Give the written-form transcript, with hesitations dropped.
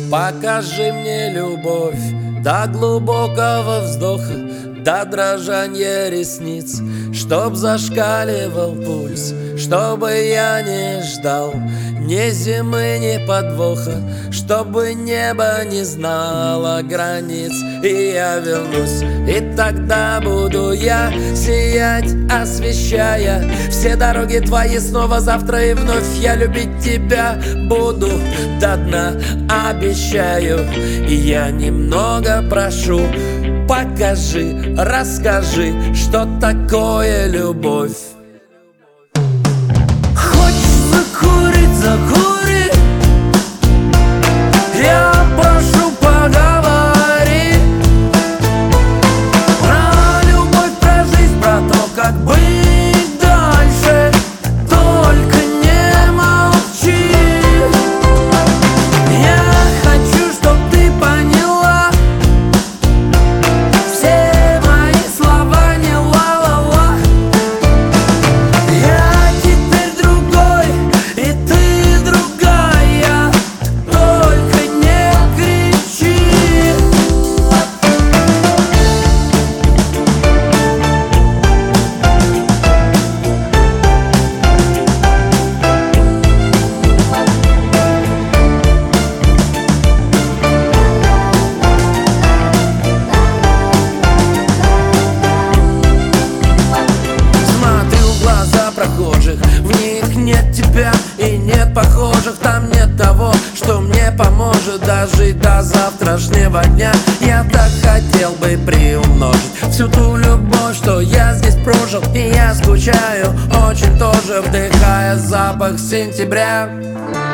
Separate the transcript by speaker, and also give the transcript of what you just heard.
Speaker 1: Покажи мне любовь до глубокого вздоха, до дрожания ресниц, чтоб зашкаливал пульс, чтобы я не ждал ни зимы, ни подвоха, чтобы небо не знало границ. И я вернусь, и тогда буду я сиять, освещая все дороги твои снова завтра. И вновь я любить тебя буду до дна, обещаю. И я немного прошу, покажи, расскажи, что такое любовь. Хочешь закурить, закури, я прошу, поговори про любовь, про жизнь, про то, как быть дальше. Только не молчи. Я хочу, чтоб ты поняла, все мои слова не ла-ла-ла. Я теперь другой, и ты другая, только не кричи. Смотрю в глаза прохожих, в них нет тебя и нет похожих. Там нет того, что мне поможет дожить до завтрашнего дня. Я так хотел бы приумножить всю ту любовь, что я здесь прожил. И я скучаю очень тоже, вдыхая запах сентября.